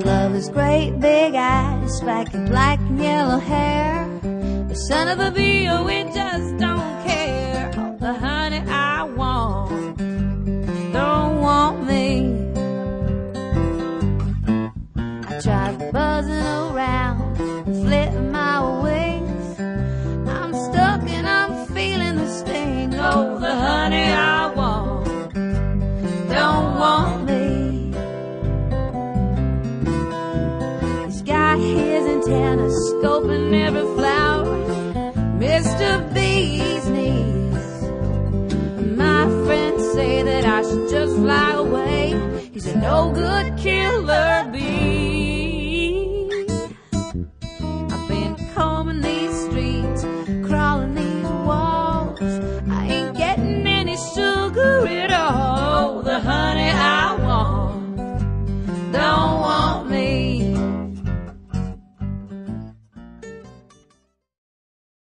love his great big eyes, spiky black and yellow hair. The son of a bee, oh, we just don't care. Oh, the honey I want don't want me. I tried buzzing around, flitting my wings. I'm stuck and I'm feeling the sting. Oh, the honey I want don't want me. He's got his antenna scoping every flower, Mr. Bee's knees. My friends say that I should just fly away. He's a no-good killer.